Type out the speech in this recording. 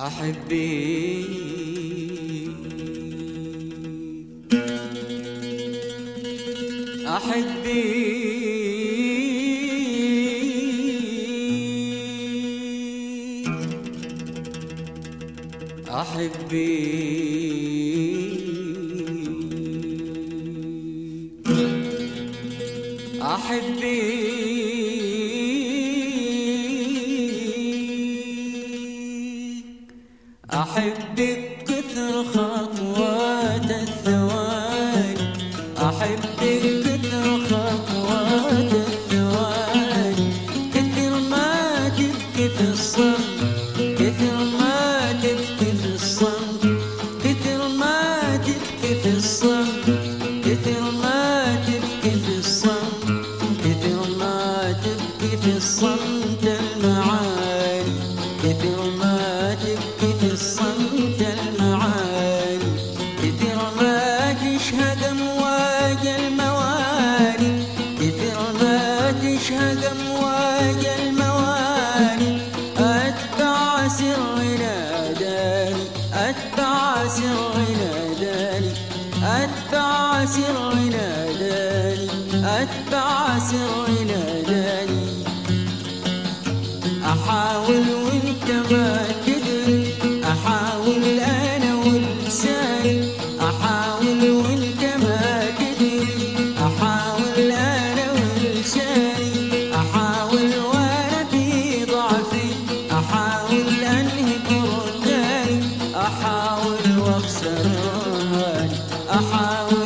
أحبي أحبي أحبي أحبي أحبك كثر خطوات الثواني، أحبك كثر خطوات الثواني، كثر ما تبكي في الصمت، كثر ما تبكي في الصمت، كثر ما تبكي في الصمت، كثر ما تبكي في الصمت، كثر ما تبكي في الصمت المعاني، كثر ما تبكي في الصمت المعاني، كثر ما تشهد أمواج المواني، كثر ما تشهد أمواج المواني، أتبع سر ناداني، أتبع سر ناداني، أتبع سر ناداني، أتبع سر ناداني، أحاول وانت ما تدري، أحاول أنا ولساني، أحاول وانت ما تدري، أحاول أنا ولساني، أحاول وأنا في ضعفي، أحاول أنهك رداني، أحاول وأخسر رهاني، أحاول